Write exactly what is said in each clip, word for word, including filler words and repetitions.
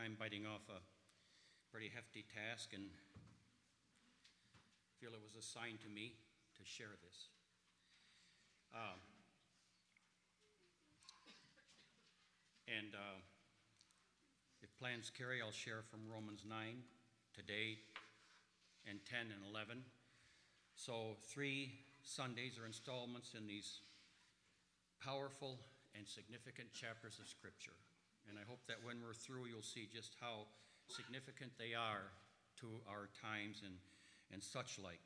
time biting off a pretty hefty task and feel it was assigned to me to share this. Um, and uh, if plans carry, I'll share from Romans nine today and ten and eleven. So three Sundays or installments in these powerful and significant chapters of Scripture. And I hope that when we're through, you'll see just how significant they are to our times and, and such like.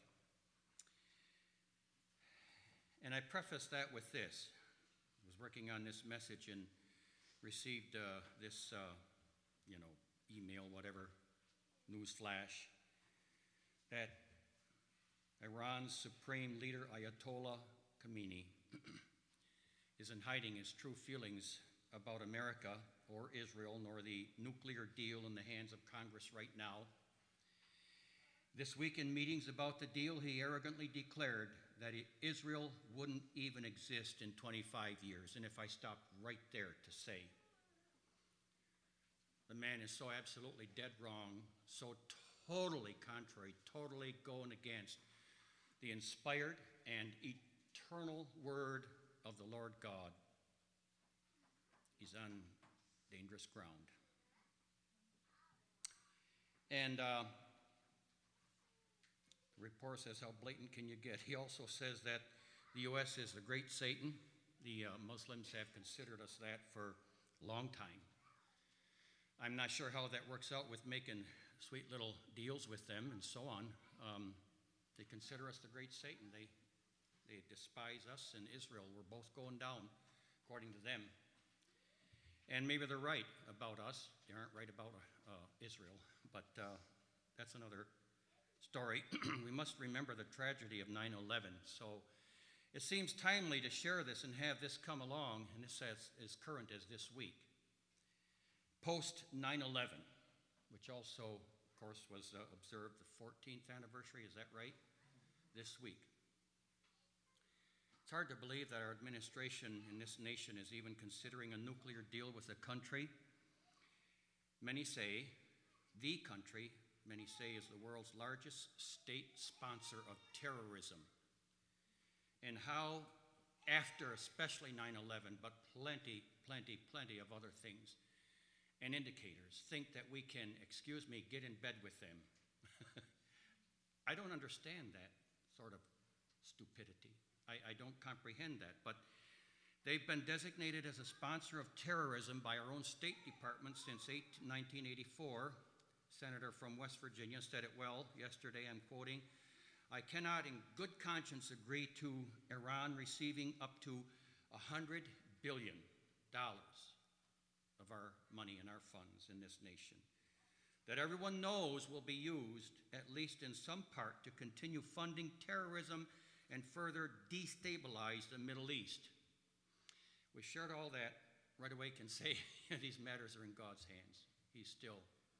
And I preface that with this. I was working on this message and received uh, this, uh, you know, email, whatever, news flash, that Iran's supreme leader, Ayatollah Khamenei, is in hiding his true feelings about America or Israel, nor the nuclear deal in the hands of Congress right now. This week in meetings about the deal, he arrogantly declared that Israel wouldn't even exist in twenty-five years. And if I stop right there to say, the man is so absolutely dead wrong, so totally contrary, totally going against the inspired and eternal word of the Lord God. He's on dangerous ground. And uh, the report says, how blatant can you get? He also says that the U S is the great Satan. The uh, Muslims have considered us that for a long time. I'm not sure how that works out with making sweet little deals with them and so on. Um, they consider us the great Satan. They, they despise us and Israel. We're both going down, according to them. And maybe they're right about us. They aren't right about uh, Israel, but uh, that's another story. We must remember the tragedy of nine eleven. So it seems timely to share this and have this come along, and this is as current as this week. Post nine eleven, which also, of course, was uh, observed the fourteenth anniversary, is that right? This week. It's hard to believe that our administration in this nation is even considering a nuclear deal with a country. Many say, the country, many say, is the world's largest state sponsor of terrorism. And how, after especially nine eleven, but plenty, plenty, plenty of other things and indicators, think that we can, excuse me, get in bed with them. I don't understand that sort of stupidity. I, I don't comprehend that, but they've been designated as a sponsor of terrorism by our own State Department since nineteen eighty-four. Senator from West Virginia said it well yesterday, I'm quoting, I cannot in good conscience agree to Iran receiving up to one hundred billion dollars of our money and our funds in this nation, that everyone knows will be used, at least in some part, to continue funding terrorism and further destabilize the Middle East. We shared all that, right away can say these matters are in God's hands. He's still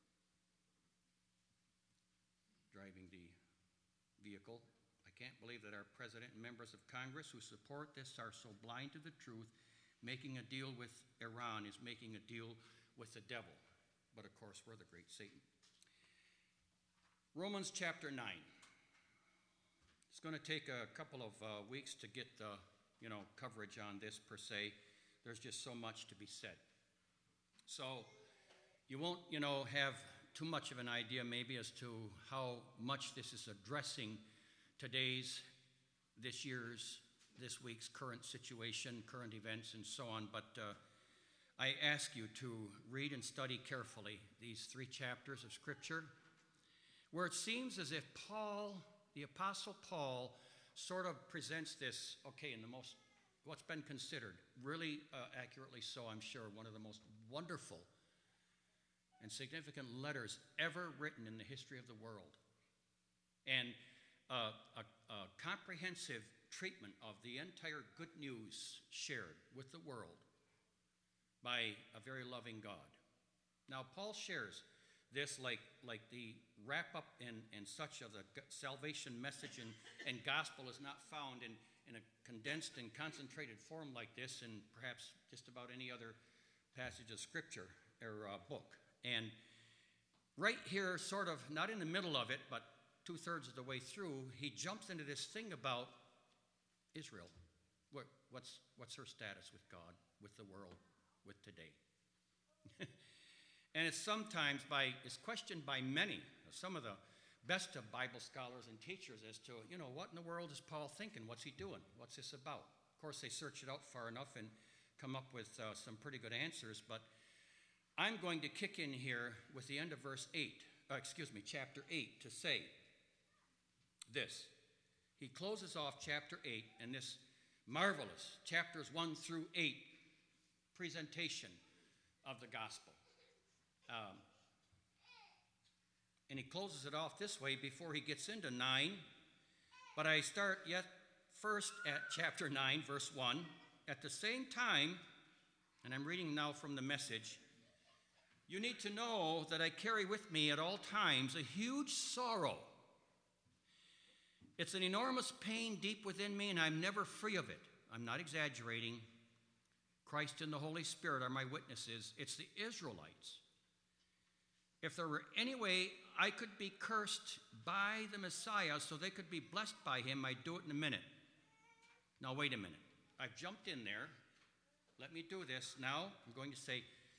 driving the vehicle. I can't believe that our president and members of Congress who support this are so blind to the truth. Making a deal with Iran is making a deal with the devil. But of course, we're the great Satan. Romans chapter nine. It's going to take a couple of uh, weeks to get the, you know, coverage on this per se. There's just so much to be said. So you won't, you know, have too much of an idea maybe as to how much this is addressing today's, this year's, this week's current situation, current events, and so on. But uh, I ask you to read and study carefully these three chapters of Scripture, where it seems as if Paul, the Apostle Paul, sort of presents this, okay, in the most, what's been considered, really uh, accurately so, I'm sure, one of the most wonderful and significant letters ever written in the history of the world. And uh, a, a comprehensive treatment of the entire good news shared with the world by a very loving God. Now, Paul shares this like, like the wrap-up and, and such of the salvation message and, and gospel is not found in, in a condensed and concentrated form like this in perhaps just about any other passage of Scripture or uh, book. And right here, sort of, not in the middle of it, but two-thirds of the way through, he jumps into this thing about Israel. What, what's, what's her status with God, with the world, with today? And it's sometimes by, it's questioned by many, some of the best of Bible scholars and teachers as to, you know, what in the world is Paul thinking? What's he doing? What's this about? Of course, they search it out far enough and come up with uh, some pretty good answers, but I'm going to kick in here with the end of verse eight, uh, excuse me, chapter eight, to say this. He closes off chapter eight and this marvelous chapters one through eight presentation of the gospel. Um, and he closes it off this way before he gets into nine. But I start yet first at chapter nine, verse one. At the same time, and I'm reading now from the Message, you need to know that I carry with me at all times a huge sorrow. It's an enormous pain deep within me, and I'm never free of it. I'm not exaggerating. Christ and the Holy Spirit are my witnesses. It's the Israelites. If there were any way I could be cursed by the Messiah so they could be blessed by him, I'd do it in a minute. Now, wait a minute. I've jumped in there. Let me do this. Now, I'm going to say,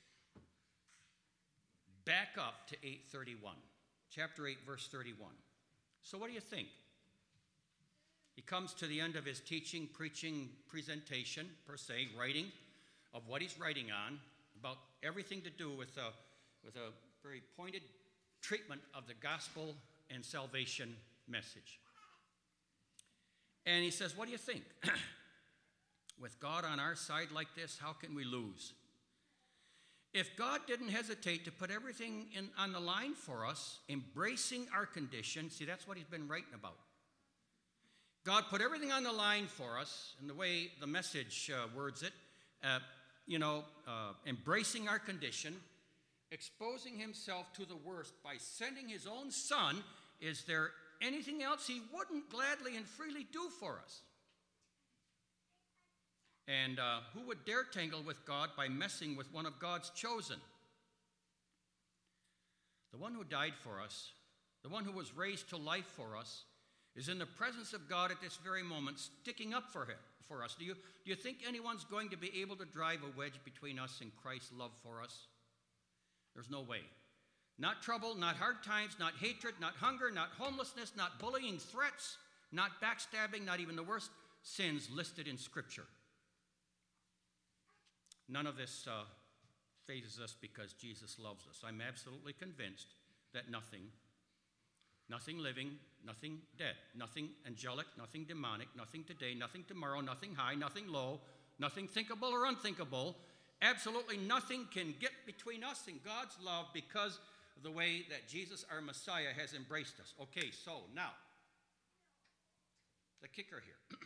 back up to eight thirty-one. Chapter eight, verse thirty-one. So what do you think? He comes to the end of his teaching, preaching, presentation, per se, writing of what he's writing on, about everything to do with a, with a very pointed treatment of the gospel and salvation message. And he says, what do you think? With God on our side like this, how can we lose? If God didn't hesitate to put everything in, on the line for us, embracing our condition, see, that's what he's been writing about. God put everything on the line for us, and the way the Message uh, words it, uh, you know, uh, embracing our condition, exposing himself to the worst by sending his own son. Is there anything else he wouldn't gladly and freely do for us? And uh, who would dare tangle with God by messing with one of God's chosen? The one who died for us, the one who was raised to life for us, is in the presence of God at this very moment, sticking up for him, for us. Do you, do you think anyone's going to be able to drive a wedge between us and Christ's love for us? There's no way. Not trouble, not hard times, not hatred, not hunger, not homelessness, not bullying, threats, not backstabbing, not even the worst sins listed in Scripture. None of this uh, phases us because Jesus loves us. I'm absolutely convinced that nothing, nothing living, nothing dead, nothing angelic, nothing demonic, nothing today, nothing tomorrow, nothing high, nothing low, nothing thinkable or unthinkable, absolutely nothing can get between us and God's love because of the way that Jesus, our Messiah, has embraced us. Okay, so now, the kicker here.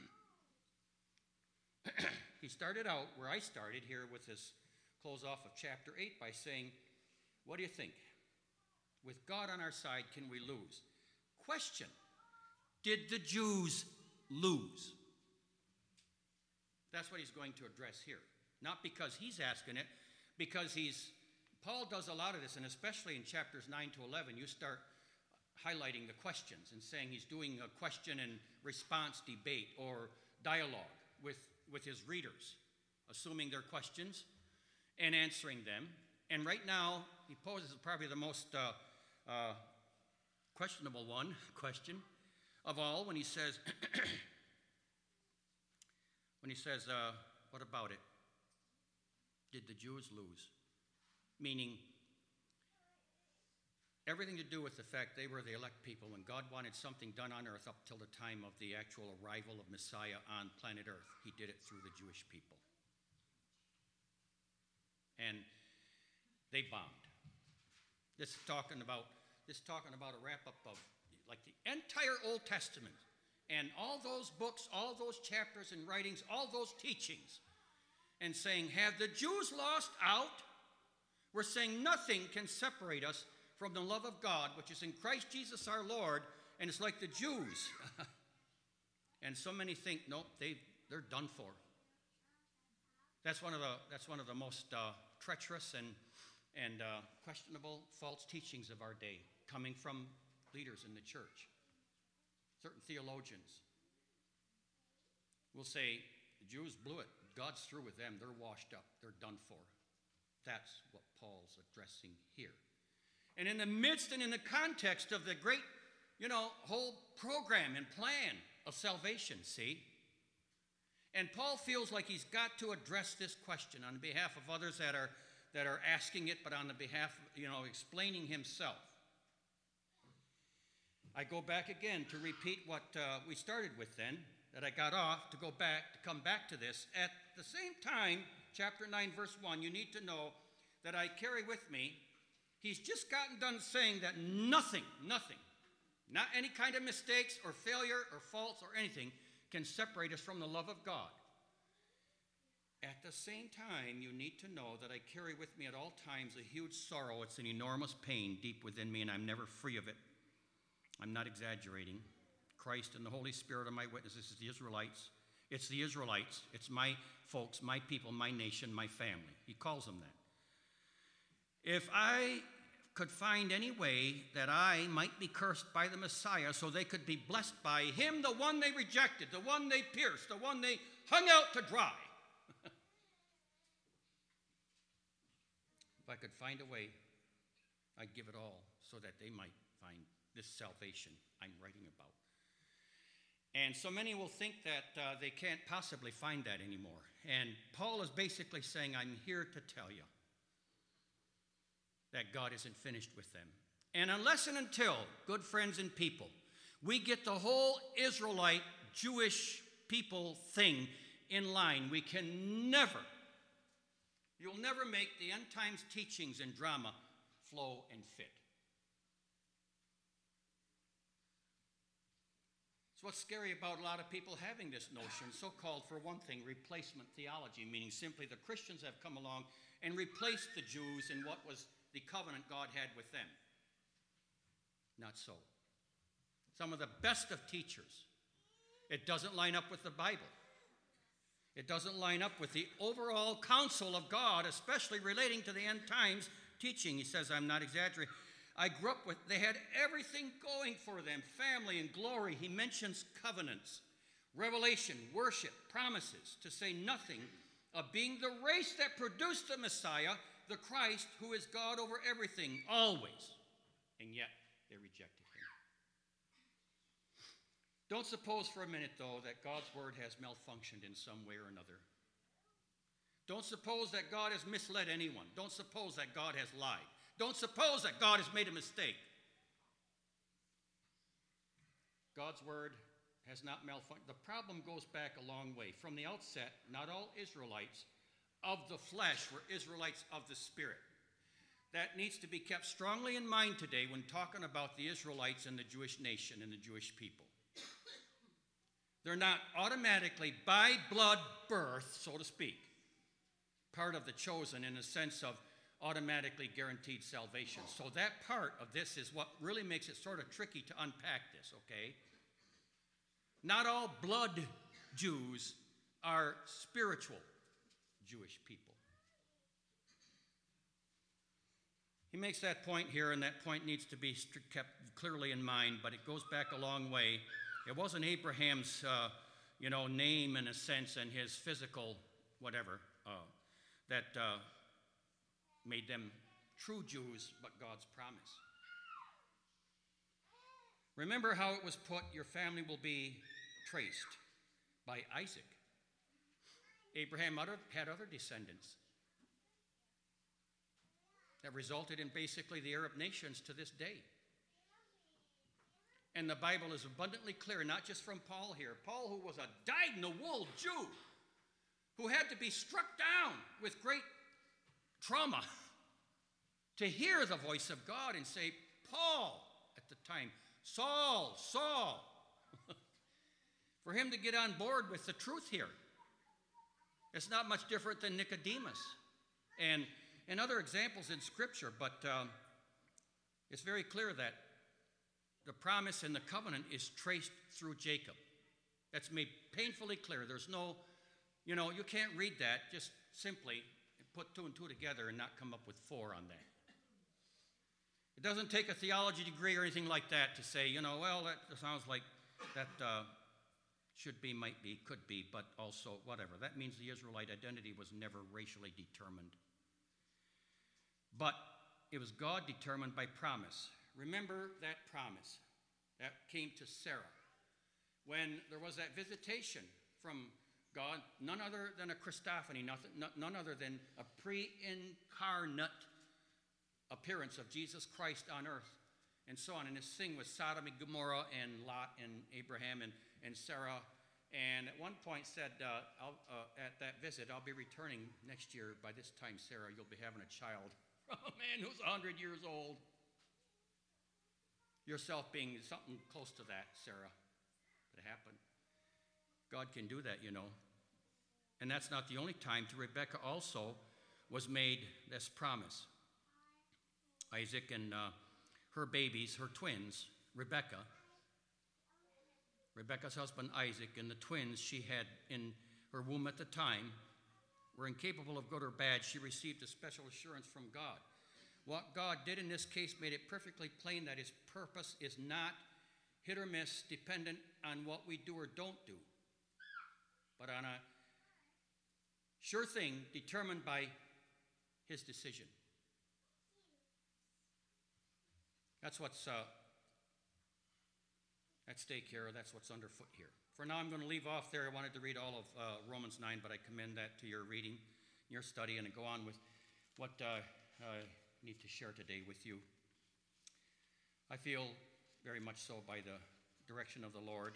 He started out where I started here with this close off of chapter eight by saying, what do you think? With God on our side, can we lose? Question, did the Jews lose? That's what he's going to address here. Not because he's asking it, because he's, Paul does a lot of this, and especially in chapters nine to eleven, you start highlighting the questions and saying he's doing a question and response debate or dialogue with, with his readers, assuming their questions and answering them. And right now, he poses probably the most uh, uh, questionable one question of all when he says, when he says, uh, what about it? Did the Jews lose? Meaning, everything to do with the fact they were the elect people and God wanted something done on earth up till the time of the actual arrival of Messiah on planet Earth. He did it through the Jewish people. And they bombed. This is talking about, this is talking about a wrap-up of like the entire Old Testament and all those books, all those chapters and writings, all those teachings, and saying, have the Jews lost out? We're saying nothing can separate us from the love of God, which is in Christ Jesus our Lord, and it's like the Jews. And so many think, nope, they, they're done for. That's one of the, that's one of the most uh, treacherous and and uh, questionable false teachings of our day coming from leaders in the church. Certain theologians will say, the Jews blew it. God's through with them. They're washed up. They're done for. That's what Paul's addressing here. And in the midst and in the context of the great, you know, whole program and plan of salvation, see? And Paul feels like he's got to address this question on behalf of others that are, that are asking it, but on the behalf, you know, explaining himself. I go back again to repeat what uh, we started with then, that I got off, to go back, to come back to this. At the same time, chapter nine, verse one, you need to know that I carry with me, he's just gotten done saying that nothing, nothing, not any kind of mistakes or failure or faults or anything can separate us from the love of God. At the same time, you need to know that I carry with me at all times a huge sorrow. It's an enormous pain deep within me, and I'm never free of it. I'm not exaggerating. Christ and the Holy Spirit are my witnesses. It's the Israelites. It's the Israelites. It's my folks, my people, my nation, my family. He calls them that. If I could find any way that I might be cursed by the Messiah so they could be blessed by him, the one they rejected, the one they pierced, the one they hung out to dry. If I could find a way, I'd give it all so that they might find this salvation I'm writing about. And so many will think that uh, they can't possibly find that anymore. And Paul is basically saying, I'm here to tell you that God isn't finished with them. And unless and until, good friends and people, we get the whole Israelite, Jewish people thing in line, we can never, you'll never make the end times teachings and drama flow and fit. It's what's scary about a lot of people having this notion, so-called, for one thing, replacement theology, meaning simply the Christians have come along and replaced the Jews in what was the covenant God had with them. Not so. Some of the best of teachers, it doesn't line up with the Bible. It doesn't line up with the overall counsel of God, especially relating to the end times teaching. He says, I'm not exaggerating. I grew up with, they had everything going for them, family and glory. He mentions covenants, revelation, worship, promises, to say nothing of being the race that produced the Messiah, the Christ, who is God over everything, always. And yet, they rejected him. Don't suppose for a minute, though, that God's word has malfunctioned in some way or another. Don't suppose that God has misled anyone. Don't suppose that God has lied. Don't suppose that God has made a mistake. God's word has not malfunctioned. The problem goes back a long way. From the outset, not all Israelites of the flesh were Israelites of the spirit. That needs to be kept strongly in mind today when talking about the Israelites and the Jewish nation and the Jewish people. They're not automatically, by blood birth, so to speak, part of the chosen in the sense of automatically guaranteed salvation. So that part of this is what really makes it sort of tricky to unpack this, okay? Not all blood Jews are spiritual Jewish people. He makes that point here, and that point needs to be kept clearly in mind, but it goes back a long way. It wasn't Abraham's, uh, you know, name in a sense and his physical whatever uh, that uh, made them true Jews, but God's promise. Remember how it was put, your family will be traced by Isaac. Abraham had other descendants that resulted in basically the Arab nations to this day. And the Bible is abundantly clear, not just from Paul here. Paul, who was a dyed-in-the-wool Jew, who had to be struck down with great trauma to hear the voice of God and say, Paul, at the time, Saul, Saul, for him to get on board with the truth here. It's not much different than Nicodemus and, and other examples in Scripture, but um, it's very clear that the promise and the covenant is traced through Jacob. That's made painfully clear. There's no, you know, you can't read that just simply put two and two together and not come up with four on that. It doesn't take a theology degree or anything like that to say, you know, well, that sounds like that uh, should be, might be, could be, but also whatever. That means the Israelite identity was never racially determined. But it was God determined by promise. Remember that promise that came to Sarah when there was that visitation from God, none other than a Christophany, nothing, none other than a pre-incarnate appearance of Jesus Christ on earth, and so on. And this thing with Sodom and Gomorrah and Lot and Abraham and, and Sarah. And at one point said, uh, I'll, uh, at that visit, I'll be returning next year. By this time, Sarah, you'll be having a child from a man who's one hundred years old. Yourself being something close to that, Sarah. That happened. God can do that, you know. And that's not the only time. To Rebekah also was made this promise. Isaac and uh, her babies, her twins, Rebekah, Rebekah's husband Isaac, and the twins she had in her womb at the time were incapable of good or bad. She received a special assurance from God. What God did in this case made it perfectly plain that his purpose is not hit or miss, dependent on what we do or don't do, but on a sure thing determined by his decision. That's what's uh, at stake here. That's what's underfoot here. For now, I'm going to leave off there. I wanted to read all of uh, Romans nine, but I commend that to your reading, your study, and go on with what uh, I need to share today with you. I feel very much so by the direction of the Lord.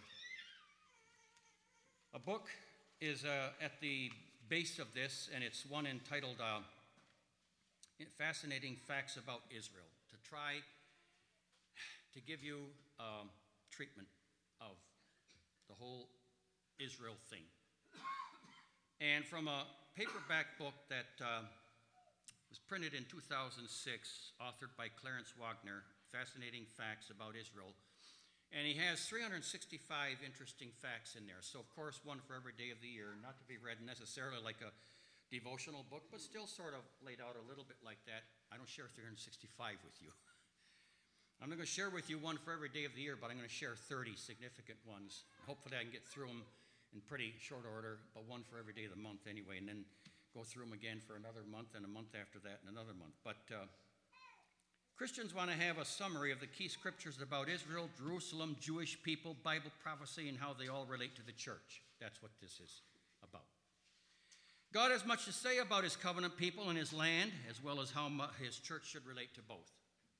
A book is uh, at the base of this, and it's one entitled uh, Fascinating Facts About Israel, to try to give you um, treatment of the whole Israel thing. And from a paperback book that uh, was printed in two thousand six, authored by Clarence Wagner, Fascinating Facts About Israel. And he has three hundred sixty-five interesting facts in there. So, of course, one for every day of the year, not to be read necessarily like a devotional book, but still sort of laid out a little bit like that. I don't share three hundred sixty-five with you. I'm not going to share with you one for every day of the year, but I'm going to share thirty significant ones. Hopefully I can get through them in pretty short order, but one for every day of the month anyway, and then go through them again for another month, and a month after that, and another month. But uh, Christians want to have a summary of the key scriptures about Israel, Jerusalem, Jewish people, Bible prophecy, and how they all relate to the church. That's what this is about. God has much to say about his covenant people and his land, as well as how his church should relate to both.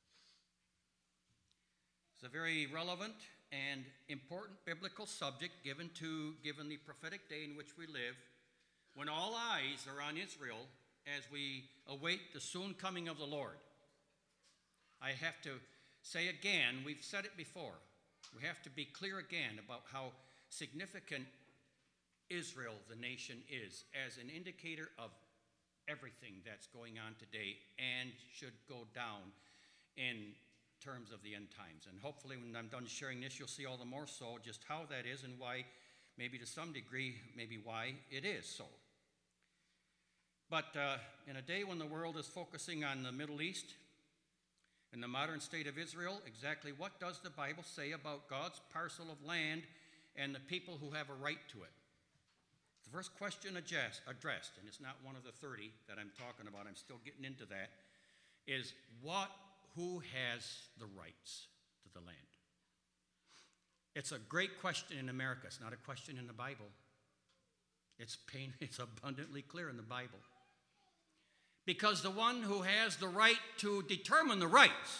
It's a very relevant and important biblical subject given to given the prophetic day in which we live, when all eyes are on Israel as we await the soon coming of the Lord. I have to say again, we've said it before, we have to be clear again about how significant Israel, the nation, is as an indicator of everything that's going on today and should go down in terms of the end times. And hopefully when I'm done sharing this, you'll see all the more so just how that is and why, maybe to some degree, maybe why it is so. But uh, in a day when the world is focusing on the Middle East and the modern state of Israel, exactly what does the Bible say about God's parcel of land and the people who have a right to it? The first question addressed, and it's not one of the thirty that I'm talking about, I'm still getting into that, is what who has the rights to the land? It's a great question in America. It's not a question in the Bible. It's pain, it's abundantly clear in the Bible. Because the one who has the right to determine the rights.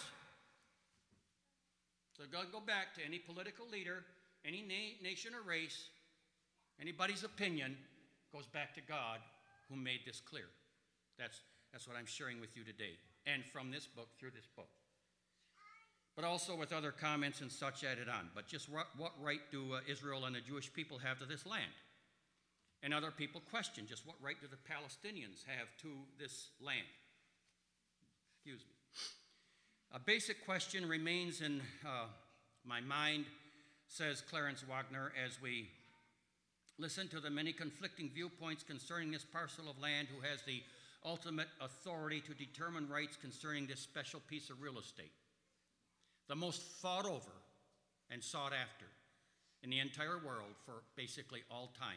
So go, go back to any political leader, any na- nation or race, anybody's opinion goes back to God who made this clear. That's, that's what I'm sharing with you today. And from this book, through this book. But also with other comments and such added on. But just what, what right do uh, Israel and the Jewish people have to this land? And other people question just what right do the Palestinians have to this land? Excuse me. A basic question remains in uh, my mind, says Clarence Wagner, as we listen to the many conflicting viewpoints concerning this parcel of land who has the ultimate authority to determine rights concerning this special piece of real estate. The most fought over and sought after in the entire world for basically all time.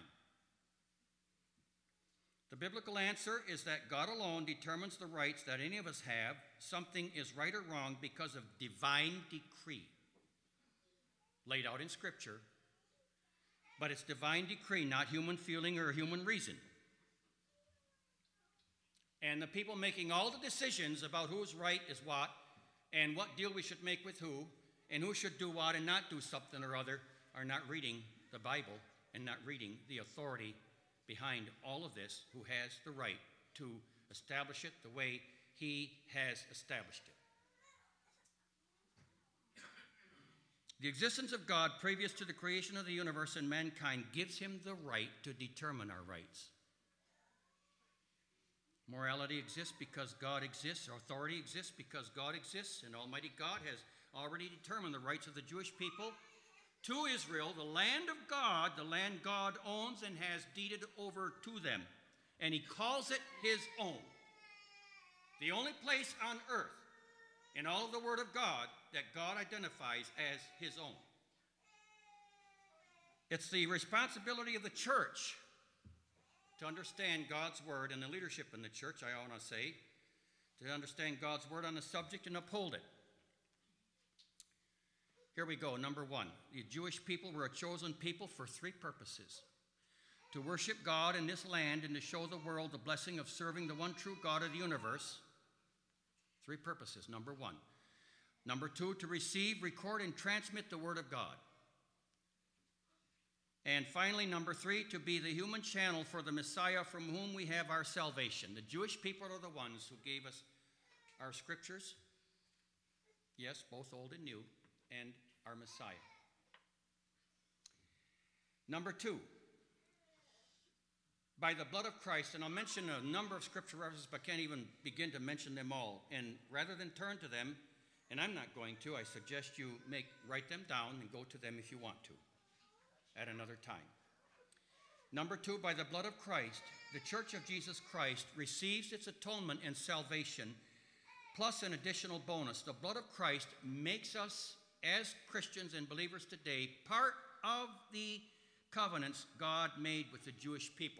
The biblical answer is that God alone determines the rights that any of us have. Something is right or wrong because of divine decree laid out in Scripture, but it's divine decree, not human feeling or human reason. And the people making all the decisions about whose right is what and what deal we should make with who and who should do what and not do something or other are not reading the Bible and not reading the authority behind all of this, who has the right to establish it the way he has established it. The existence of God previous to the creation of the universe and mankind gives him the right to determine our rights. Morality exists because God exists. Authority exists because God exists. And Almighty God has already determined the rights of the Jewish people to Israel, the land of God, the land God owns and has deeded over to them. And he calls it his own. The only place on earth in all of the Word of God that God identifies as his own. It's the responsibility of the church to understand God's Word, and the leadership in the church, I want to say, to understand God's Word on the subject and uphold it. Here we go, number one. The Jewish people were a chosen people for three purposes. To worship God in this land and to show the world the blessing of serving the one true God of the universe. Three purposes, number one. Number two, to receive, record, and transmit the Word of God. And finally, number three, to be the human channel for the Messiah from whom we have our salvation. The Jewish people are the ones who gave us our scriptures. Yes, both Old and New, and our Messiah. Number two, by the blood of Christ, and I'll mention a number of scripture references, but can't even begin to mention them all. And rather than turn to them, and I'm not going to, I suggest you make write them down and go to them if you want to at another time. Number two, by the blood of Christ, the Church of Jesus Christ receives its atonement and salvation, plus an additional bonus. The blood of Christ makes us, as Christians and believers today, part of the covenants God made with the Jewish people.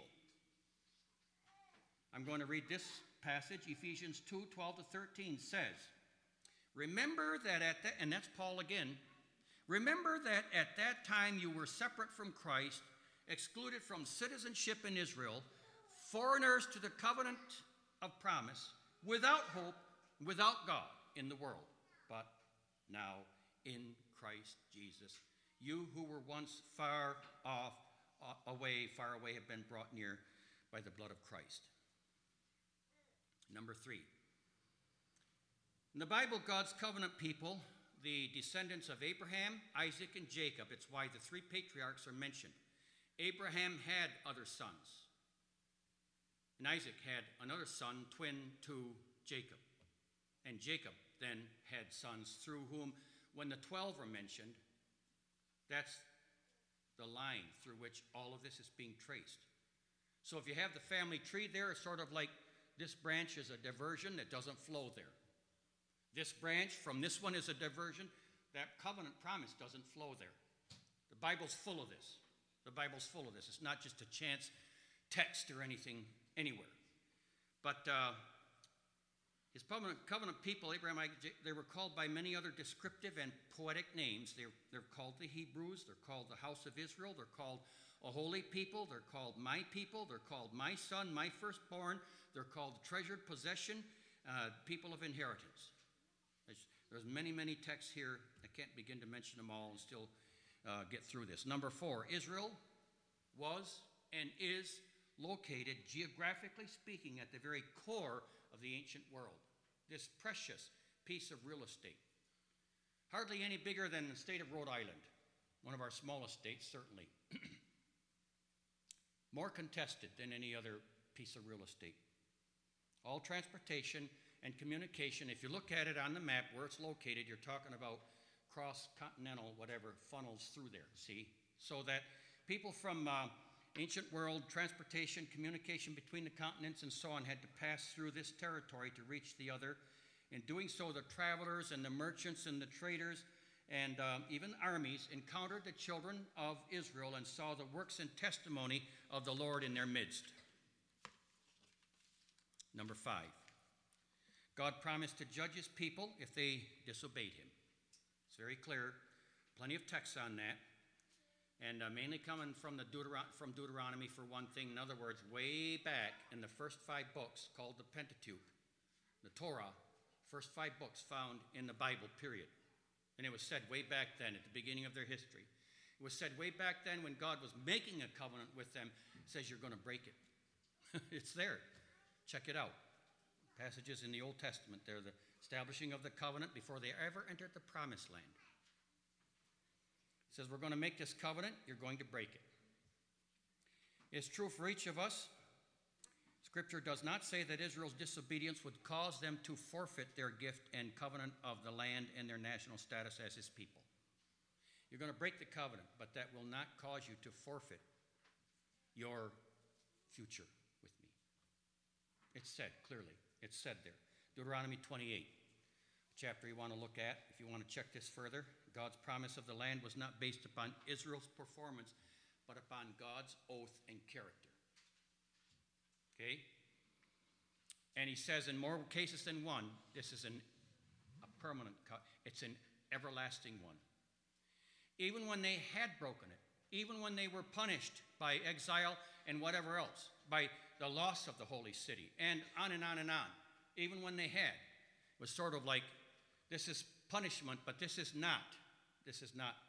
I'm going to read this passage. Ephesians two, twelve to thirteen says, Remember that at that, and that's Paul again, remember that at that time you were separate from Christ, excluded from citizenship in Israel, foreigners to the covenant of promise, without hope, without God in the world. But now in Christ Jesus, you who were once far off, uh, away, far away, have been brought near by the blood of Christ. Number three. In the Bible, God's covenant people, the descendants of Abraham, Isaac, and Jacob, it's why the three patriarchs are mentioned. Abraham had other sons. And Isaac had another son, twin to Jacob. And Jacob then had sons through whom, when the twelve are mentioned, that's the line through which all of this is being traced. So if you have the family tree there, it's sort of like this branch is a diversion that doesn't flow there. This branch from this one is a diversion. That covenant promise doesn't flow there. The Bible's full of this. The Bible's full of this. It's not just a chance text or anything anywhere. But uh, his covenant, covenant people, Abraham, they were called by many other descriptive and poetic names. They're, they're called the Hebrews. They're called the house of Israel. They're called a holy people. They're called my people. They're called my son, my firstborn. They're called treasured possession, uh, people of inheritance. There's, there's many, many texts here. I can't begin to mention them all and still uh, get through this. Number four, Israel was and is located, geographically speaking, at the very core of the ancient world. This precious piece of real estate. Hardly any bigger than the state of Rhode Island, one of our smallest states, certainly. More contested than any other piece of real estate. All transportation and communication, if you look at it on the map where it's located, you're talking about cross-continental, whatever, funnels through there, see? So that people from uh, Ancient world transportation, communication between the continents, and so on had to pass through this territory to reach the other. In doing so, the travelers and the merchants and the traders and um, even armies encountered the children of Israel and saw the works and testimony of the Lord in their midst. Number five, God promised to judge his people if they disobeyed him. It's very clear, plenty of texts on that. And uh, mainly coming from, the Deuteron- from Deuteronomy for one thing. In other words, way back in the first five books called the Pentateuch, the Torah, first five books found in the Bible, period. And it was said way back then at the beginning of their history. It was said way back then when God was making a covenant with them, it says you're going to break it. It's there. Check it out. Passages in the Old Testament. They're the establishing of the covenant before they ever entered the promised land. It says, we're going to make this covenant, you're going to break it. It's true for each of us. Scripture does not say that Israel's disobedience would cause them to forfeit their gift and covenant of the land and their national status as his people. You're going to break the covenant, but that will not cause you to forfeit your future with me. It's said clearly. It's said there. Deuteronomy twenty-eight, chapter you want to look at if you want to check this further. God's promise of the land was not based upon Israel's performance, but upon God's oath and character. Okay? And he says in more cases than one, this is an, a permanent, co- it's an everlasting one. Even when they had broken it, even when they were punished by exile and whatever else, by the loss of the holy city, and on and on and on, even when they had, it was sort of like, this is punishment, but this is not. This is not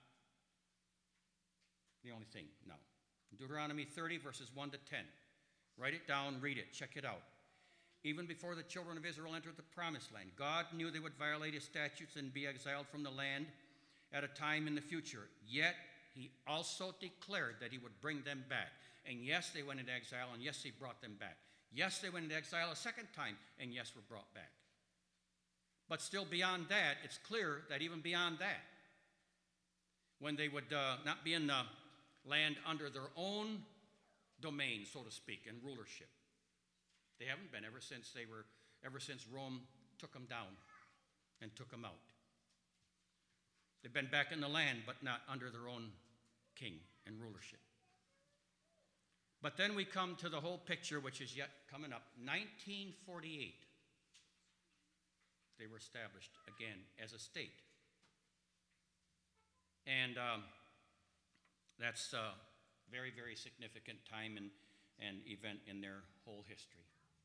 the only thing. No. Deuteronomy thirty, verses one to ten. Write it down, read it, check it out. Even before the children of Israel entered the promised land, God knew they would violate his statutes and be exiled from the land at a time in the future. Yet he also declared that he would bring them back. And yes, they went into exile, and yes, he brought them back. Yes, they went into exile a second time, and yes, were brought back. But still beyond that, it's clear that even beyond that, when they would uh, not be in the land under their own domain, so to speak, and rulership. They haven't been ever since they were, ever since Rome took them down and took them out. They've been back in the land, but not under their own king and rulership. But then we come to the whole picture, which is yet coming up. nineteen forty-eight, they were established again as a state. And um, that's a very, very significant time and, and event in their whole history.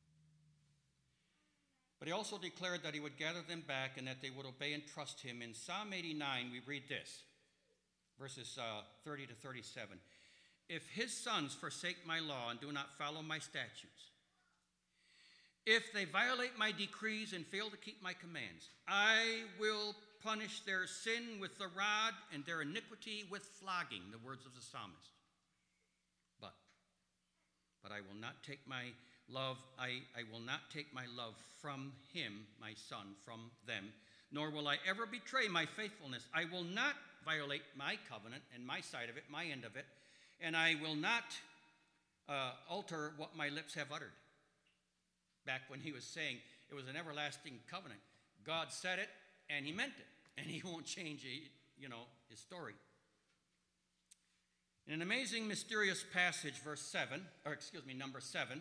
But he also declared that he would gather them back and that they would obey and trust him. In Psalm eighty-nine, we read this, verses uh, thirty to thirty-seven. If his sons forsake my law and do not follow my statutes, if they violate my decrees and fail to keep my commands, I will punish their sin with the rod and their iniquity with flogging, the words of the psalmist. But, but I will not take my love, I, I will not take my love from him, my son, from them, nor will I ever betray my faithfulness. I will not violate my covenant and my side of it, my end of it, and I will not uh, alter what my lips have uttered. Back when he was saying it was an everlasting covenant, God said it, and he meant it, and he won't change, you know, his story. In an amazing, mysterious passage, verse seven, or excuse me, number seven,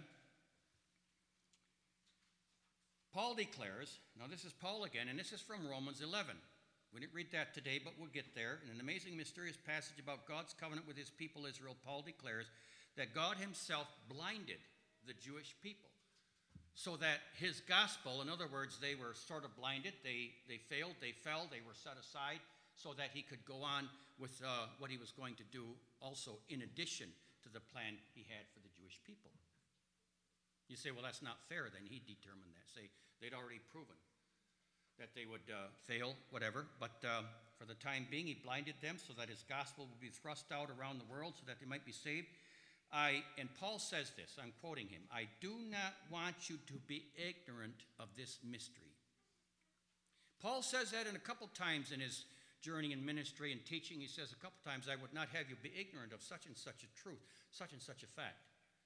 Paul declares, now this is Paul again, and this is from Romans eleven. We didn't read that today, but we'll get there. In an amazing, mysterious passage about God's covenant with his people Israel, Paul declares that God himself blinded the Jewish people so that his gospel, in other words, they were sort of blinded, they, they failed, they fell, they were set aside so that he could go on with uh, what he was going to do also in addition to the plan he had for the Jewish people. You say, well, that's not fair. Then he determined that. Say, they'd already proven that they would uh, fail, whatever. But uh, for the time being, he blinded them so that his gospel would be thrust out around the world so that they might be saved. I, and Paul says this, I'm quoting him, I do not want you to be ignorant of this mystery. Paul says that in a couple times in his journey in ministry and teaching, he says a couple times, I would not have you be ignorant of such and such a truth, such and such a fact.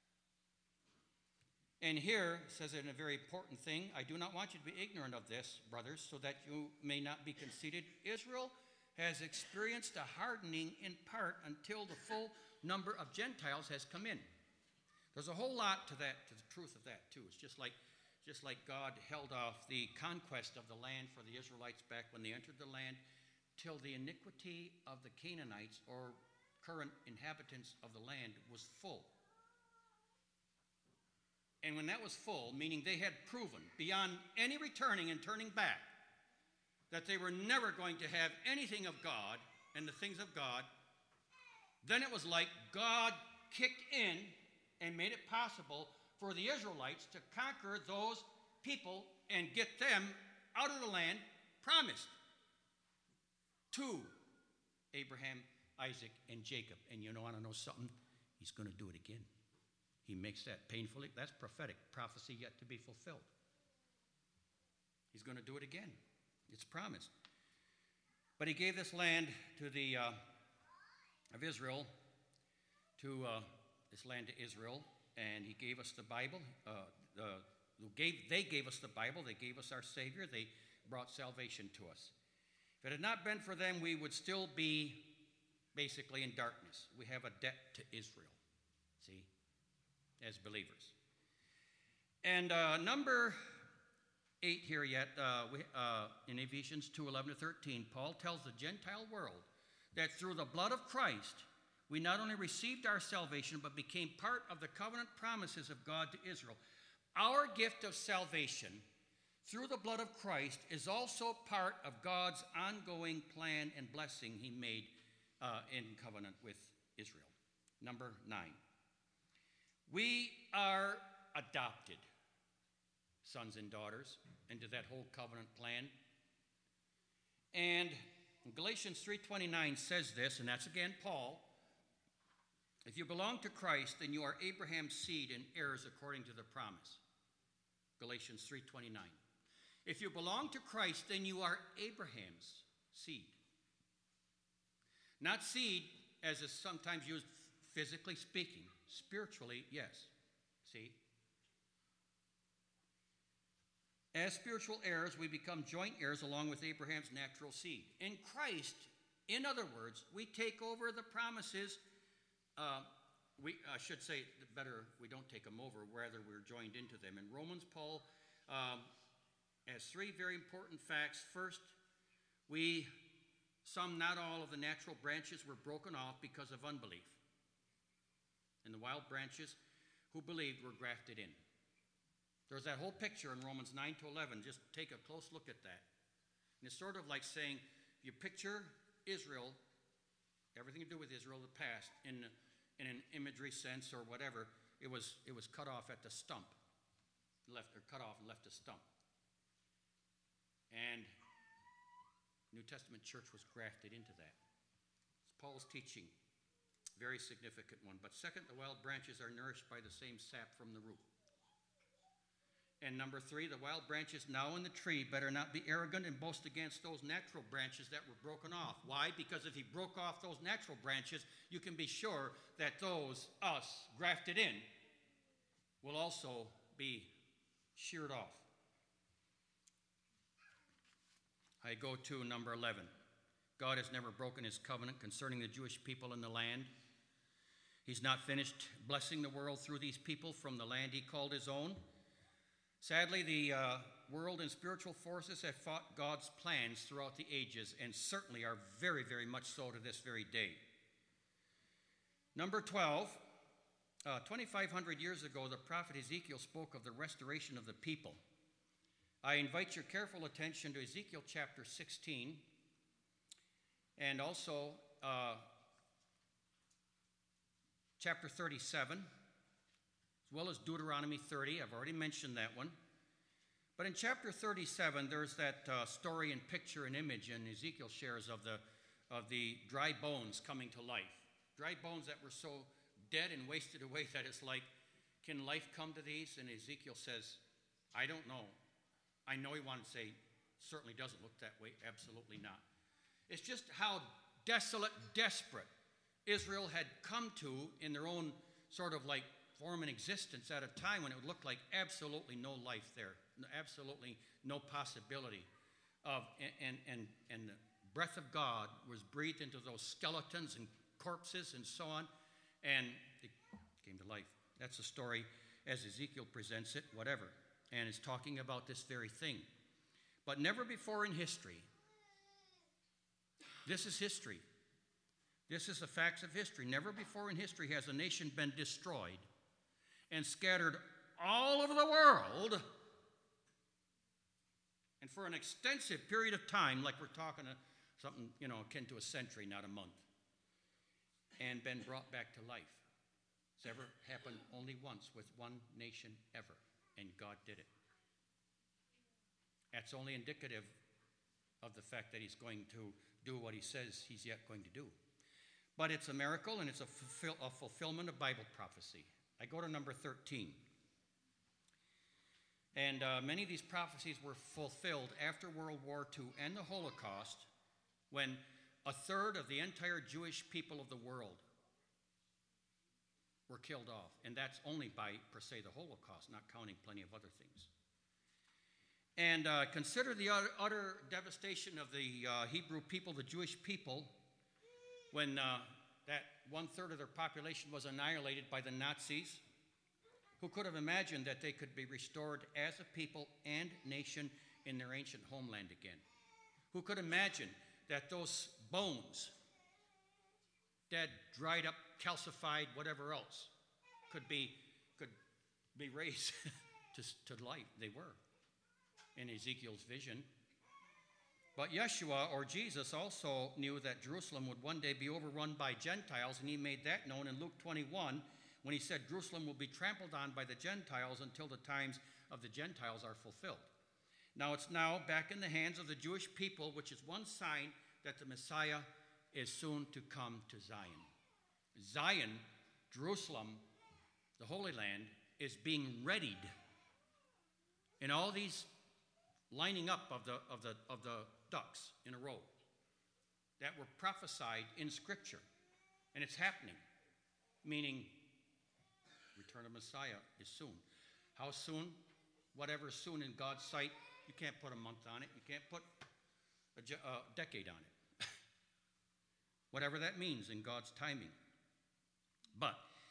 And here it says in a very important thing, I do not want you to be ignorant of this, brothers, so that you may not be conceited. Israel has experienced a hardening in part until the full number of Gentiles has come in. There's a whole lot to that, to the truth of that too. It's just like, just like God held off the conquest of the land for the Israelites back when they entered the land, till the iniquity of the Canaanites or current inhabitants of the land was full. And when that was full, meaning they had proven beyond any returning and turning back that they were never going to have anything of God and the things of God, then it was like God kicked in and made it possible for the Israelites to conquer those people and get them out of the land promised to Abraham, Isaac, and Jacob. And you know, want to know something? He's going to do it again. He makes that painfully. That's prophetic prophecy yet to be fulfilled. He's going to do it again. It's promised. But he gave this land to the uh, of Israel, to uh, this land to Israel, and he gave us the Bible. Uh, uh, gave, they gave us the Bible. They gave us our Savior. They brought salvation to us. If it had not been for them, we would still be basically in darkness. We have a debt to Israel, see, as believers. And uh, number eight here yet, uh, we, uh, in Ephesians two, eleven to thirteen, Paul tells the Gentile world that through the blood of Christ, we not only received our salvation, but became part of the covenant promises of God to Israel. Our gift of salvation through the blood of Christ is also part of God's ongoing plan and blessing he made uh, in covenant with Israel. Number nine. We are adopted sons and daughters into that whole covenant plan. And Galatians three twenty-nine says this, and that's again Paul. If you belong to Christ, then you are Abraham's seed and heirs according to the promise. Galatians three twenty-nine. If you belong to Christ, then you are Abraham's seed. Not seed as is sometimes used physically speaking. Spiritually, yes. See? As spiritual heirs, we become joint heirs along with Abraham's natural seed. In Christ, in other words, we take over the promises. Uh, we I should say better, we don't take them over, rather we're joined into them. In Romans, Paul um, has three very important facts. First, we, some, not all of the natural branches were broken off because of unbelief. And the wild branches who believed were grafted in. There's that whole picture in Romans nine to eleven. Just take a close look at that. And it's sort of like saying, if you picture Israel, everything to do with Israel, the past, in, in an imagery sense or whatever, it was, it was cut off at the stump. Left, or cut off and left a stump. And New Testament church was grafted into that. It's Paul's teaching. Very significant one. But second, the wild branches are nourished by the same sap from the root. And number three, the wild branches now in the tree better not be arrogant and boast against those natural branches that were broken off. Why? Because if he broke off those natural branches, you can be sure that those, us, grafted in, will also be sheared off. I go to number eleven. God has never broken his covenant concerning the Jewish people in the land. He's not finished blessing the world through these people from the land he called his own. Sadly, the uh, world and spiritual forces have fought God's plans throughout the ages and certainly are very, very much so to this very day. Number twelve, uh, twenty-five hundred years ago, the prophet Ezekiel spoke of the restoration of the people. I invite your careful attention to Ezekiel chapter sixteen and also uh, chapter thirty-seven, as well as Deuteronomy thirty. I've already mentioned that one. But in chapter thirty-seven, there's that uh, story and picture and image, and Ezekiel shares of the, of the dry bones coming to life. Dry bones that were so dead and wasted away that it's like, can life come to these? And Ezekiel says, I don't know. I know he wanted to say, certainly doesn't look that way. Absolutely not. It's just how desolate, desperate Israel had come to in their own sort of like form and existence at a time when it would look like absolutely no life there, absolutely no possibility of, and, and, and the breath of God was breathed into those skeletons and corpses and so on, and it came to life. That's the story as Ezekiel presents it, whatever, and it's talking about this very thing. But never before in history, this is history. This is the facts of history. Never before in history has a nation been destroyed and scattered all over the world, and for an extensive period of time, like we're talking to something, you know, akin to a century, not a month, and been brought back to life. It's ever happened only once with one nation ever, and God did it. That's only indicative of the fact that he's going to do what he says he's yet going to do. But it's a miracle, and it's a, fulfill, a fulfillment of Bible prophecy. I go to number thirteen. And uh, many of these prophecies were fulfilled after World War Two and the Holocaust, when a third of the entire Jewish people of the world were killed off. And that's only by, per se, the Holocaust, not counting plenty of other things. And uh, consider the utter, utter devastation of the uh, Hebrew people, the Jewish people, when uh, that one-third of their population was annihilated by the Nazis. Who could have imagined that they could be restored as a people and nation in their ancient homeland again? Who could imagine that those bones, dead, dried up, calcified, whatever else, could be, could be raised to, to life? They were in Ezekiel's vision. But Yeshua, or Jesus, also knew that Jerusalem would one day be overrun by Gentiles, and he made that known in Luke twenty-one, when he said Jerusalem will be trampled on by the Gentiles until the times of the Gentiles are fulfilled. Now it's now back in the hands of the Jewish people, which is one sign that the Messiah is soon to come to Zion. Zion, Jerusalem, the Holy Land, is being readied. And all these lining up of the, of the, of the ducks in a row that were prophesied in Scripture. And it's happening, meaning return of Messiah is soon. How soon? Whatever is soon in God's sight. You can't put a month on it. You can't put a ge- uh, decade on it. Whatever that means in God's timing. But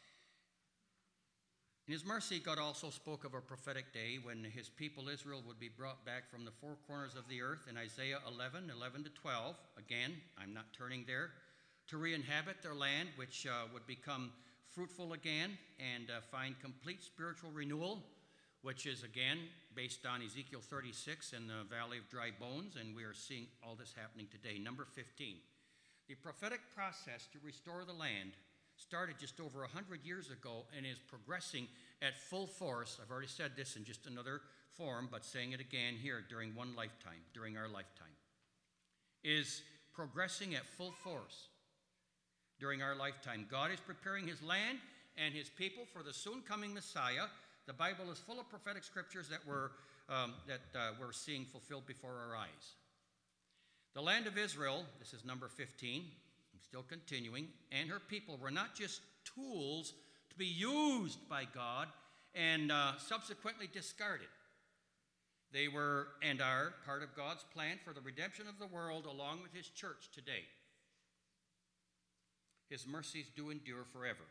in his mercy, God also spoke of a prophetic day when his people Israel would be brought back from the four corners of the earth in Isaiah eleven, eleven to twelve. Again, I'm not turning there. To re-inhabit their land, which uh, would become fruitful again and uh, find complete spiritual renewal, which is again based on Ezekiel thirty-six and the valley of dry bones, and we are seeing all this happening today. Number fifteen, the prophetic process to restore the land started just over one hundred years ago and is progressing at full force. I've already said this in just another form, but saying it again here during one lifetime, during our lifetime, is progressing at full force. During our lifetime, God is preparing his land and his people for the soon coming Messiah. The Bible is full of prophetic scriptures that we're, um, that, uh, we're seeing fulfilled before our eyes. The land of Israel, this is number fifteen, I'm still continuing, and her people were not just tools to be used by God and uh, subsequently discarded. They were and are part of God's plan for the redemption of the world along with his church today. His mercies do endure forever.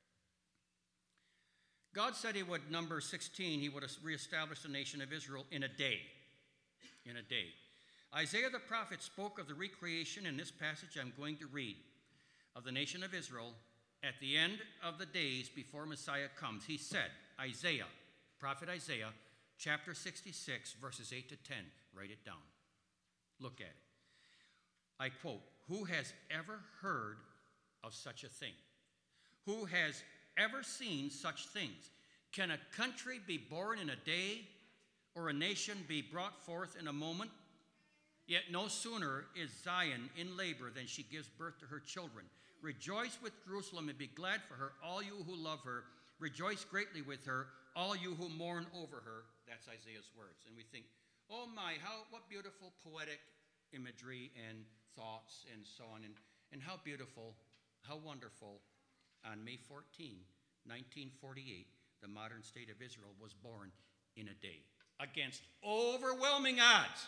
God said he would, number sixteen, he would reestablish the nation of Israel in a day. In a day. Isaiah the prophet spoke of the recreation in this passage I'm going to read of the nation of Israel at the end of the days before Messiah comes. He said, Isaiah, prophet Isaiah, chapter sixty-six, verses eight to ten. Write it down. Look at it. I quote, "Who has ever heard of such a thing? Who has ever seen such things? Can a country be born in a day, or a nation be brought forth in a moment? Yet no sooner is Zion in labor than she gives birth to her children. Rejoice with Jerusalem and be glad for her, all you who love her. Rejoice greatly with her, all you who mourn over her." That's Isaiah's words. And we think, oh my, how what beautiful poetic imagery and thoughts and so on. And, and how beautiful, how wonderful, on May fourteenth, nineteen forty-eight, the modern state of Israel was born in a day against overwhelming odds.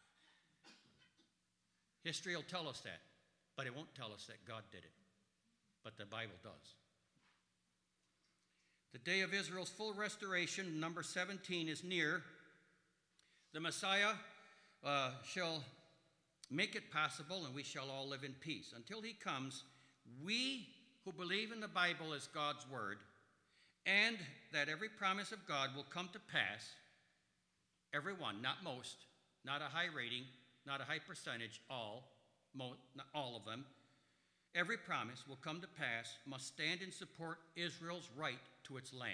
History will tell us that, but it won't tell us that God did it. But the Bible does. The day of Israel's full restoration, number seventeen, is near. The Messiah uh, shall make it possible, and we shall all live in peace. Until he comes, we who believe in the Bible as God's word, and that every promise of God will come to pass, every one, not most, not a high rating, not a high percentage, all, mo- not all of them, every promise will come to pass, must stand and support Israel's right to its land.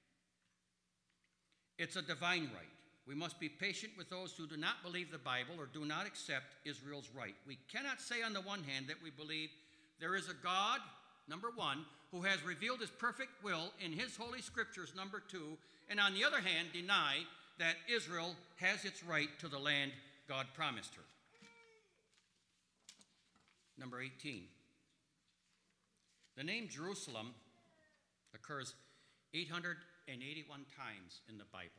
It's a divine right. We must be patient with those who do not believe the Bible or do not accept Israel's right. We cannot say on the one hand that we believe there is a God, number one, who has revealed his perfect will in his holy scriptures, number two, and on the other hand, deny that Israel has its right to the land God promised her. Number eighteen. The name Jerusalem occurs eight hundred eighty-one times in the Bible.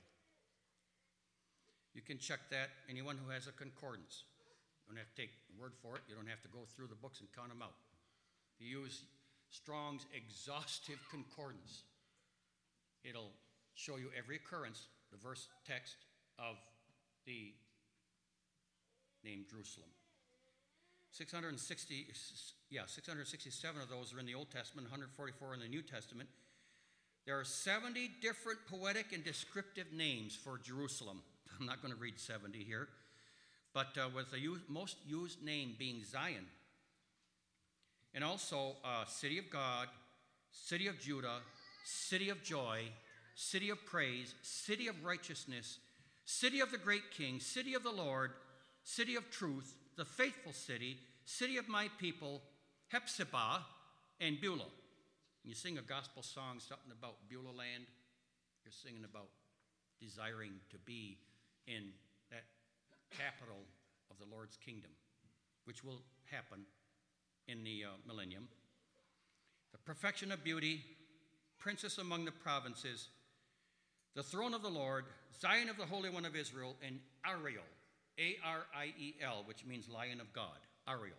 You can check that, anyone who has a concordance. You don't have to take a word for it. You don't have to go through the books and count them out. You use Strong's exhaustive concordance. It'll show you every occurrence, the verse text of the name Jerusalem. six hundred sixty, yeah, six hundred sixty-seven of those are in the Old Testament, one hundred forty-four in the New Testament. There are seventy different poetic and descriptive names for Jerusalem. I'm not going to read seventy here, but uh, with the use, most used name being Zion. And also uh, City of God, City of Judah, City of Joy, City of Praise, City of Righteousness, City of the Great King, City of the Lord, City of Truth, the Faithful City, City of My People, Hephzibah, and Beulah. When you sing a gospel song, something about Beulah land, you're singing about desiring to be in that capital of the Lord's kingdom, which will happen in the uh, millennium. The perfection of beauty, princess among the provinces, the throne of the Lord, Zion of the Holy One of Israel, and Ariel, A R I E L, which means Lion of God, Ariel.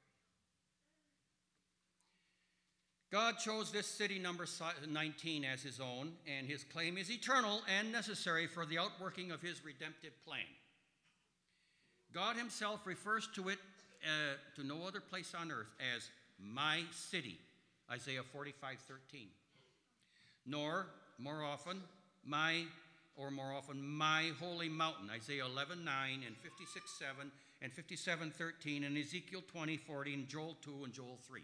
God chose this city, number nineteen, as his own, and his claim is eternal and necessary for the outworking of his redemptive plan. God himself refers to it uh, to no other place on earth as my city, Isaiah forty-five thirteen. Nor, more often, my, or more often, my holy mountain, Isaiah eleven nine and fifty-six seven and fifty-seven thirteen, and Ezekiel twenty forty and Joel two and Joel three.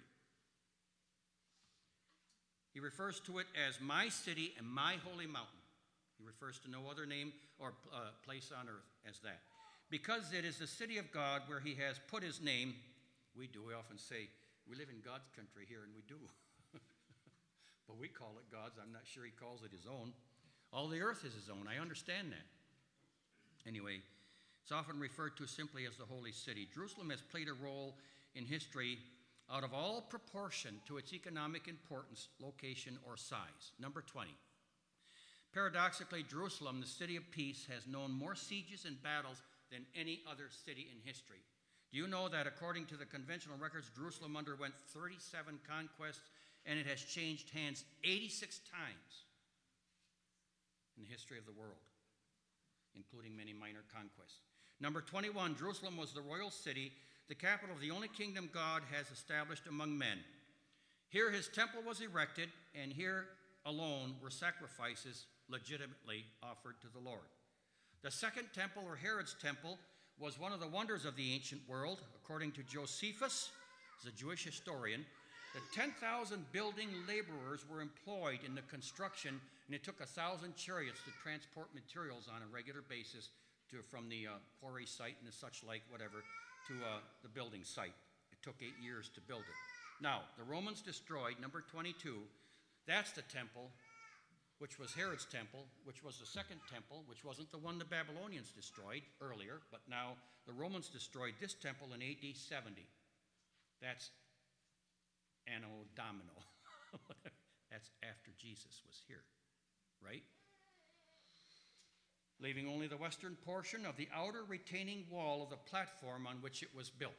He refers to it as my city and my holy mountain. He refers to no other name or uh, place on earth as that. Because it is the city of God where he has put his name, we do, we often say, we live in God's country here, and we do. But we call it God's. I'm not sure he calls it his own. All the earth is his own. I understand that. Anyway, it's often referred to simply as the holy city. Jerusalem has played a role in history out of all proportion to its economic importance, location, or size. Number twenty. Paradoxically, Jerusalem, the city of peace, has known more sieges and battles than any other city in history. Do you know that according to the conventional records, Jerusalem underwent thirty-seven conquests, and it has changed hands eighty-six times in the history of the world, including many minor conquests. Number twenty-one, Jerusalem was the royal city, the capital of the only kingdom God has established among men. Here his temple was erected, and here alone were sacrifices legitimately offered to the Lord. The second temple, or Herod's temple, was one of the wonders of the ancient world. According to Josephus, who's a Jewish historian, the ten thousand building laborers were employed in the construction, and it took one thousand chariots to transport materials on a regular basis to, from the uh, quarry site and the such like, whatever, to uh, the building site. It took eight years to build it. Now, the Romans destroyed, number twenty-two, that's the temple which was Herod's temple, which was the second temple, which wasn't the one the Babylonians destroyed earlier, but now the Romans destroyed this temple in A D seventy. That's Anno Domino. That's after Jesus was here, right? Leaving only the western portion of the outer retaining wall of the platform on which it was built.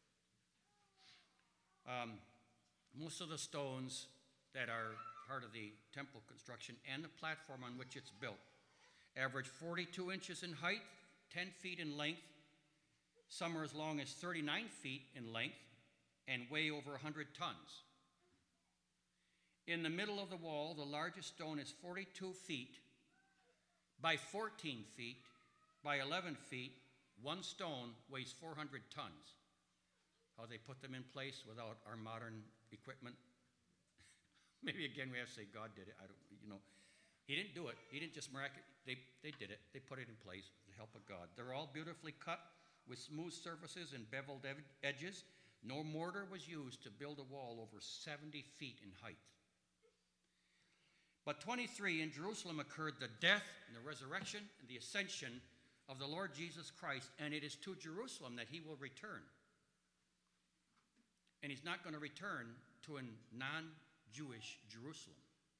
Um, most of the stones that are part of the temple construction and the platform on which it's built average forty-two inches in height, ten feet in length. Some are as long as thirty-nine feet in length and weigh over one hundred tons. In the middle of the wall, the largest stone is forty-two feet by fourteen feet by eleven feet. One stone weighs four hundred tons. How they put them in place without our modern equipment? Maybe again we have to say God did it. I don't, you know, He didn't do it. He didn't just miraculously. They they did it. They put it in place with the help of God. They're all beautifully cut with smooth surfaces and beveled edges. No mortar was used to build a wall over seventy feet in height. But twenty-three, in Jerusalem occurred the death and the resurrection and the ascension of the Lord Jesus Christ, and it is to Jerusalem that He will return. And He's not going to return to a non-Jewish Jerusalem.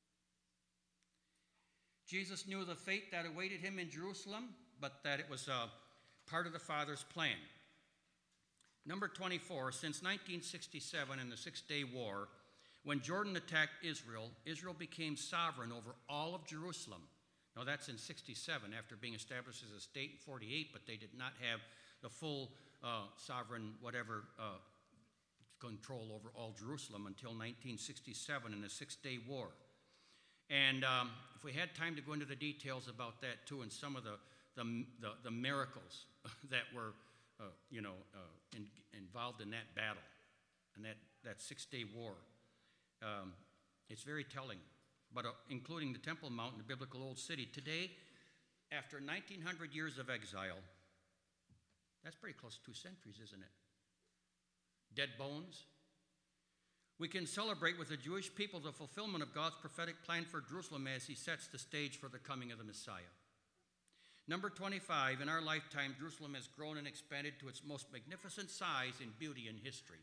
Jesus knew the fate that awaited Him in Jerusalem, but that it was uh, part of the Father's plan. Number twenty-four, since nineteen sixty-seven and the Six-Day War, when Jordan attacked Israel, Israel became sovereign over all of Jerusalem. Now that's in sixty-seven, after being established as a state in forty-eight, but they did not have the full uh, sovereign whatever uh, control over all Jerusalem until nineteen sixty-seven in the Six-Day War. And um, if we had time to go into the details about that too, and some of the, the, the, the miracles that were uh, you know, uh, in, involved in that battle and that, that Six-Day War. Um, it's very telling, but uh, including the Temple Mount and the biblical Old City. Today, after nineteen hundred years of exile, that's pretty close to two centuries, isn't it? Dead bones. We can celebrate with the Jewish people the fulfillment of God's prophetic plan for Jerusalem as He sets the stage for the coming of the Messiah. Number twenty-five, in our lifetime, Jerusalem has grown and expanded to its most magnificent size in beauty and history.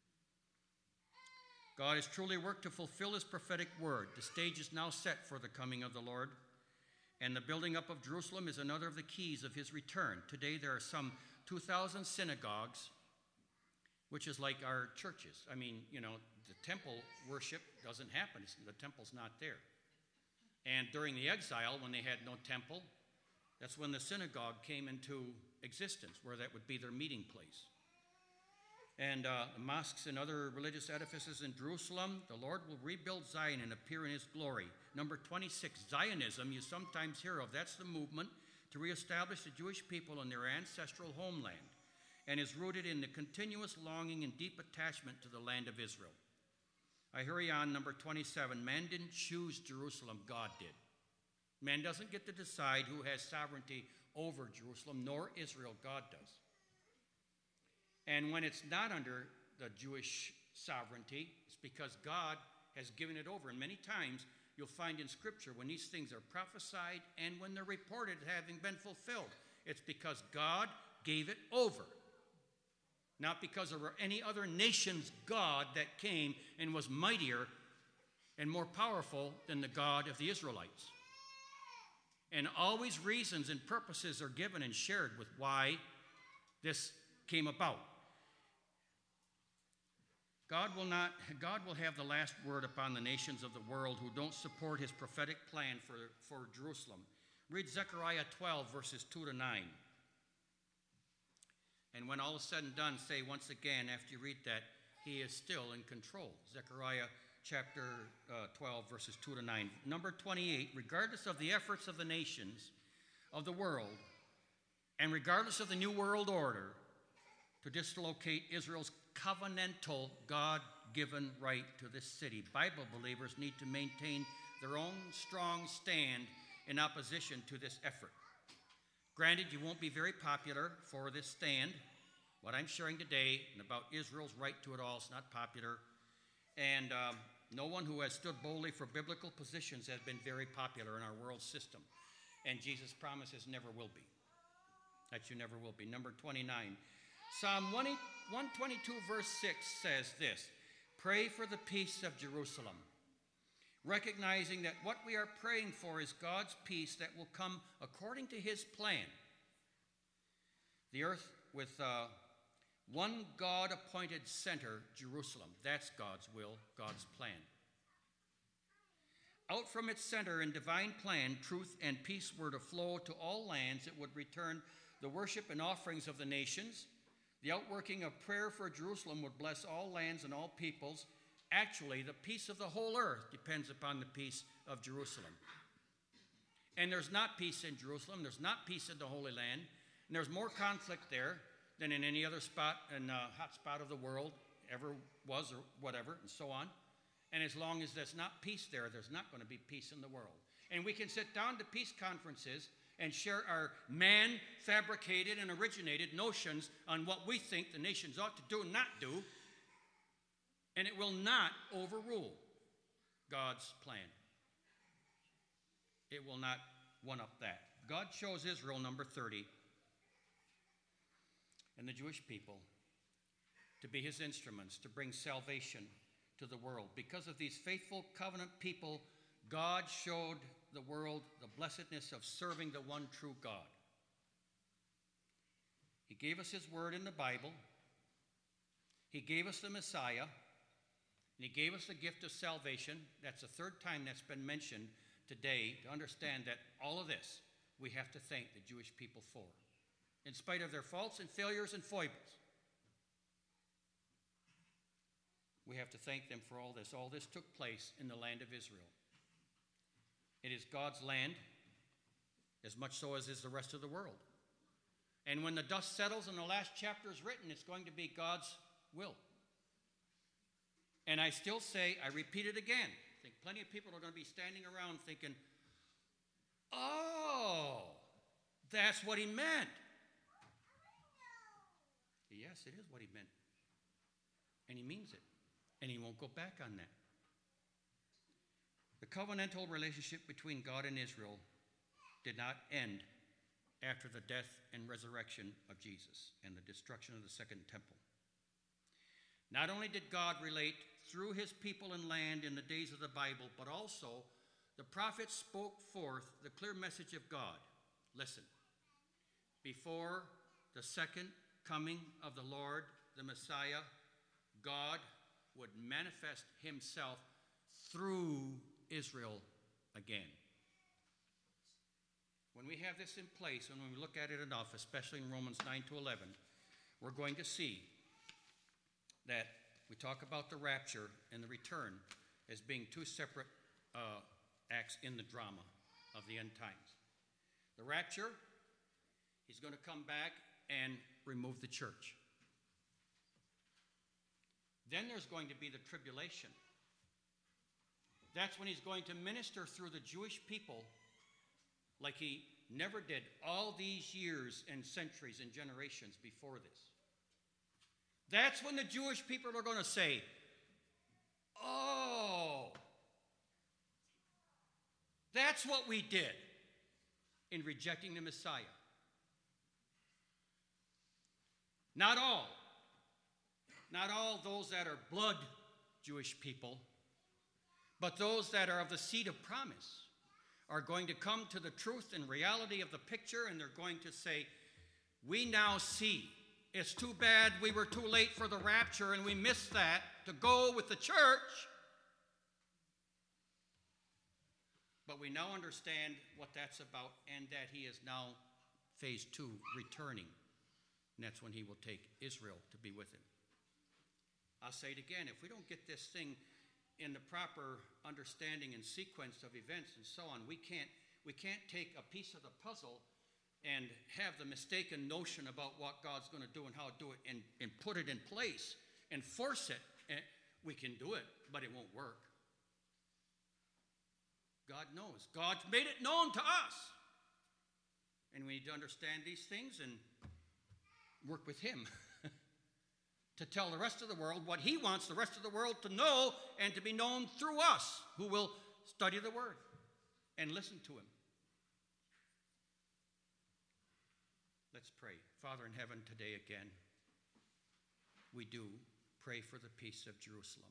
God has truly worked to fulfill His prophetic word. The stage is now set for the coming of the Lord, and the building up of Jerusalem is another of the keys of His return. Today there are some two thousand synagogues, which is like our churches. I mean, you know, the temple worship doesn't happen. It's, the temple's not there. And during the exile, when they had no temple, that's when the synagogue came into existence, where that would be their meeting place. And uh, the mosques and other religious edifices in Jerusalem, the Lord will rebuild Zion and appear in His glory. Number twenty-six, Zionism, you sometimes hear of. That's the movement to reestablish the Jewish people in their ancestral homeland, and is rooted in the continuous longing and deep attachment to the land of Israel. I hurry on, number twenty-seven, man didn't choose Jerusalem, God did. Man doesn't get to decide who has sovereignty over Jerusalem, nor Israel, God does. And when it's not under the Jewish sovereignty, it's because God has given it over. And many times you'll find in Scripture when these things are prophesied and when they're reported having been fulfilled, it's because God gave it over. Not because there were any other nation's God that came and was mightier and more powerful than the God of the Israelites. And always reasons and purposes are given and shared with why this came about. God will not, God will have the last word upon the nations of the world who don't support His prophetic plan for, for Jerusalem. Read Zechariah twelve, verses two to nine. And when all is said and done, say once again, after you read that, He is still in control. Zechariah chapter uh, twelve, verses two to nine. Number twenty-eight, regardless of the efforts of the nations of the world, and regardless of the New World Order to dislocate Israel's covenantal, God-given right to this city, Bible believers need to maintain their own strong stand in opposition to this effort. Granted, you won't be very popular for this stand. What I'm sharing today and about Israel's right to it all is not popular. And um, No one who has stood boldly for biblical positions has been very popular in our world system. And Jesus promises never will be. That you never will be. Number twenty-nine. Psalm one twenty-two verse six says this: pray for the peace of Jerusalem, recognizing that what we are praying for is God's peace that will come according to his plan. The earth with uh, one God-appointed center, Jerusalem. That's God's will, God's plan. Out from its center in divine plan, truth and peace were to flow to all lands. It would return the worship and offerings of the nations. The outworking of prayer for Jerusalem would bless all lands and all peoples. Actually, the peace of the whole earth depends upon the peace of Jerusalem. And there's not peace in Jerusalem. There's not peace in the Holy Land. And there's more conflict there than in any other spot and uh, hot spot of the world ever was or whatever, and so on. And as long as there's not peace there, there's not going to be peace in the world. And we can sit down to peace conferences and share our man-fabricated and originated notions on what we think the nations ought to do and not do, and it will not overrule God's plan. It will not one-up that. God chose Israel, number thirty, and the Jewish people to be his instruments, to bring salvation to the world. Because of these faithful covenant people, God showed the world the blessedness of serving the one true God. He gave us his word in the Bible. He gave us the Messiah. And he gave us the gift of salvation. That's the third time that's been mentioned today, to understand that all of this we have to thank the Jewish people for, in spite of their faults and failures and foibles. We have to thank them for all this. All this took place in the land of Israel. It is God's land, as much so as is the rest of the world. And when the dust settles and the last chapter is written, it's going to be God's will. And I still say, I repeat it again, I think plenty of people are going to be standing around thinking, oh, that's what he meant. Yes, it is what he meant. And he means it. And he won't go back on that. The covenantal relationship between God and Israel did not end after the death and resurrection of Jesus and the destruction of the second temple. Not only did God relate through his people and land in the days of the Bible, but also the prophets spoke forth the clear message of God. Listen, before the second coming of the Lord, the Messiah, God would manifest himself through Israel again. When we have this in place, and when we look at it enough, especially in Romans nine to eleven, we're going to see that we talk about the rapture and the return as being two separate uh, acts in the drama of the end times. The rapture, he's going to come back and remove the church. Then there's going to be the tribulation. That's when he's going to minister through the Jewish people like he never did all these years and centuries and generations before this. That's when the Jewish people are going to say, oh, that's what we did in rejecting the Messiah. Not all. Not all those that are blood Jewish people, but those that are of the seed of promise are going to come to the truth and reality of the picture, and they're going to say, we now see. It's too bad we were too late for the rapture and we missed that to go with the church. But we now understand what that's about, and that he is now, phase two, returning. And that's when he will take Israel to be with him. I'll say it again, if we don't get this thing in the proper understanding and sequence of events and so on, we can't, we can't take a piece of the puzzle and have the mistaken notion about what God's going to do and how to do it, and, and put it in place and force it. And we can do it, but it won't work. God knows. God's made it known to us. And we need to understand these things and work with him. to tell the rest of the world what he wants the rest of the world to know and to be known through us who will study the Word and listen to him. Let's pray. Father in heaven, today again, we do pray for the peace of Jerusalem,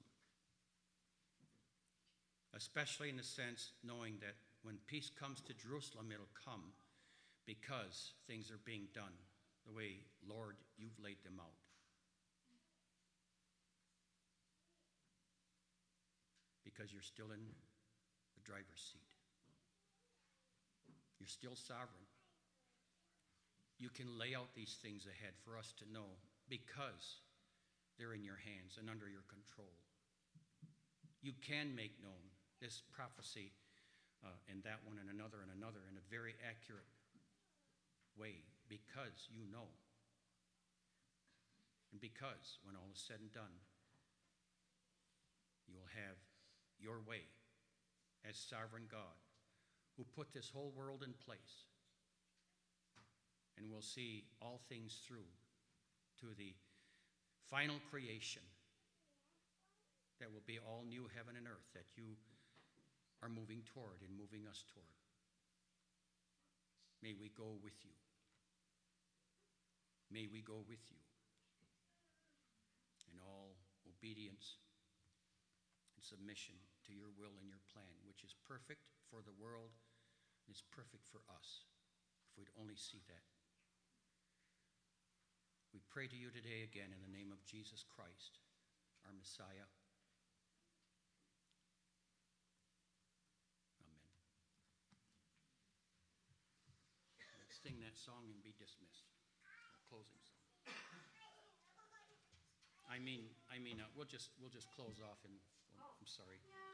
especially in the sense knowing that when peace comes to Jerusalem, it'll come because things are being done the way, Lord, you've laid them out. Because you're still in the driver's seat. You're still sovereign. You can lay out these things ahead for us to know because they're in your hands and under your control. You can make known this prophecy uh, and that one and another and another in a very accurate way because you know. And because when all is said and done, you will have your way as sovereign God who put this whole world in place and will see all things through to the final creation that will be all new heaven and earth that you are moving toward and moving us toward. May we go with you. May we go with you in all obedience and submission to your will and your plan, which is perfect for the world and is perfect for us, if we'd only see that. We pray to you today again in the name of Jesus Christ, our Messiah. Amen. Let's sing that song and be dismissed. Our closing song. I mean, I mean, uh, we'll just we'll just close off and well, I'm sorry.